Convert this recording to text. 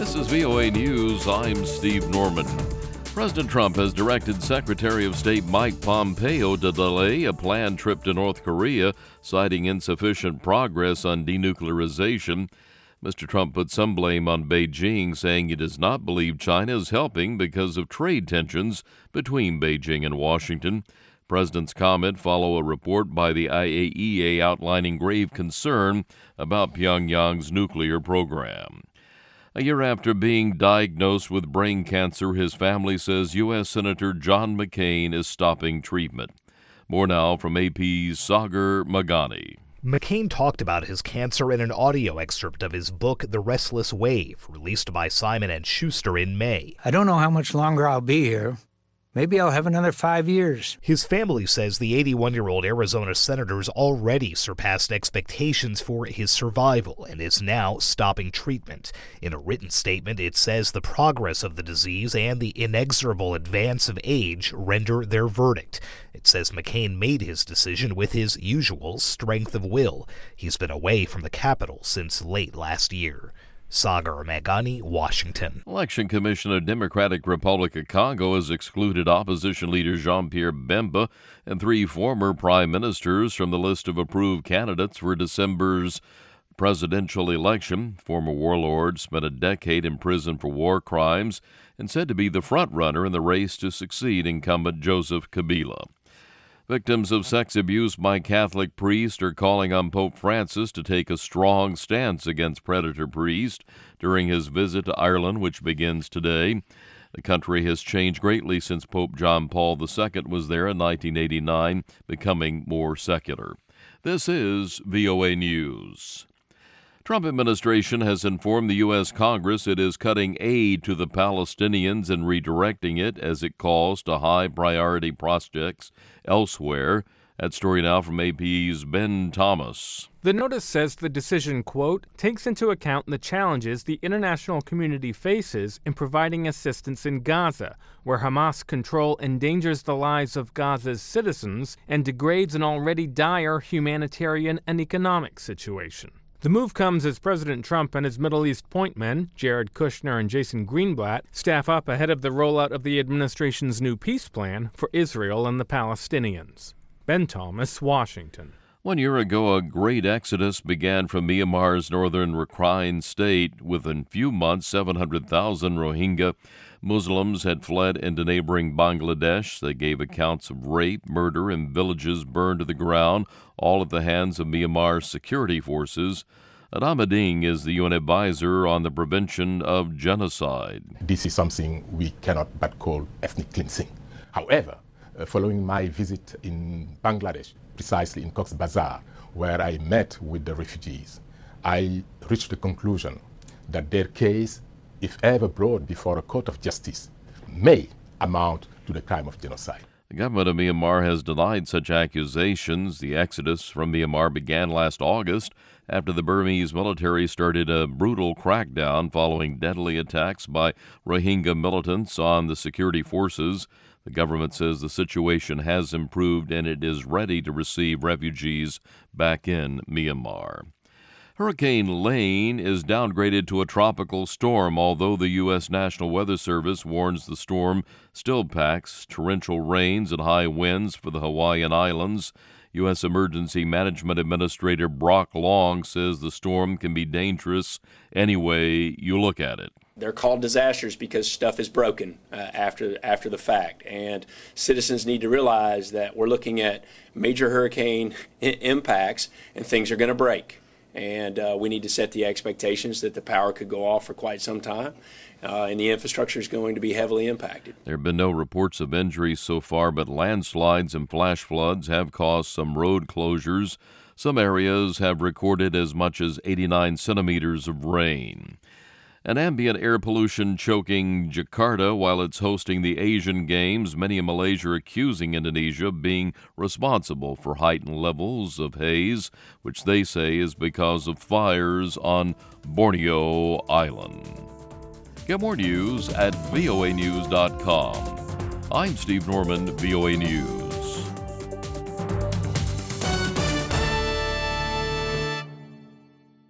This is VOA News. I'm Steve Norman. President Trump has directed Secretary of State Mike Pompeo to delay a planned trip to North Korea, citing insufficient progress on denuclearization. Mr. Trump put some blame on Beijing, saying he does not believe China is helping because of trade tensions between Beijing and Washington. President's comment follow a report by the IAEA outlining grave concern about Pyongyang's nuclear program. A year after being diagnosed with brain cancer, his family says U.S. Senator John McCain is stopping treatment. More now from AP's Sagar Magani. McCain talked about his cancer in an audio excerpt of his book, The Restless Wave, released by Simon & Schuster in May. I don't know how much longer I'll be here. Maybe I'll have another 5 years. His family says the 81-year-old Arizona senator's already surpassed expectations for his survival and is now stopping treatment. In a written statement, it says the progress of the disease and the inexorable advance of age render their verdict. It says McCain made his decision with his usual strength of will. He's been away from the Capitol since late last year. Sagar Magani, Washington. Election Commission of Democratic Republic of Congo has excluded opposition leader Jean-Pierre Bemba and 3 former prime ministers from the list of approved candidates for December's presidential election. Former warlord spent a decade in prison for war crimes and said to be the front-runner in the race to succeed incumbent Joseph Kabila. Victims of sex abuse by Catholic priests are calling on Pope Francis to take a strong stance against predator priests during his visit to Ireland, which begins today. The country has changed greatly since Pope John Paul II was there in 1989, becoming more secular. This is VOA News. Trump administration has informed the U.S. Congress it is cutting aid to the Palestinians and redirecting it, as it calls, to high-priority projects elsewhere. That story now from AP's Ben Thomas. The notice says the decision, quote, takes into account the challenges the international community faces in providing assistance in Gaza, where Hamas control endangers the lives of Gaza's citizens and degrades an already dire humanitarian and economic situation. The move comes as President Trump and his Middle East point men, Jared Kushner and Jason Greenblatt, staff up ahead of the rollout of the administration's new peace plan for Israel and the Palestinians. Ben Thomas, Washington. 1 year ago, a great exodus began from Myanmar's northern Rakhine state. Within few months, 700,000 Rohingya Muslims had fled into neighboring Bangladesh. They gave accounts of rape, murder, and villages burned to the ground, all at the hands of Myanmar's security forces. Adama Ding is the UN advisor on the prevention of genocide. This is something we cannot but call ethnic cleansing. However, following my visit in Bangladesh, precisely in Cox's Bazar, where I met with the refugees, I reached the conclusion that their case, if ever brought before a court of justice, may amount to the crime of genocide. The government of Myanmar has denied such accusations. The exodus from Myanmar began last August after the Burmese military started a brutal crackdown following deadly attacks by Rohingya militants on the security forces. The government says the situation has improved and it is ready to receive refugees back in Myanmar. Hurricane Lane is downgraded to a tropical storm, although the U.S. National Weather Service warns the storm still packs torrential rains and high winds for the Hawaiian Islands. U.S. Emergency Management Administrator Brock Long says the storm can be dangerous any way you look at it. They're called disasters because stuff is broken after the fact, and citizens need to realize that we're looking at major hurricane impacts and things are going to break. And we need to set the expectations that the power could go off for quite some time, and the infrastructure is going to be heavily impacted. There have been no reports of injuries so far, but landslides and flash floods have caused some road closures. Some areas have recorded as much as 89 centimeters of rain. An ambient air pollution choking Jakarta while it's hosting the Asian Games. Many in Malaysia are accusing Indonesia of being responsible for heightened levels of haze, which they say is because of fires on Borneo Island. Get more news at voanews.com. I'm Steve Norman, VOA News.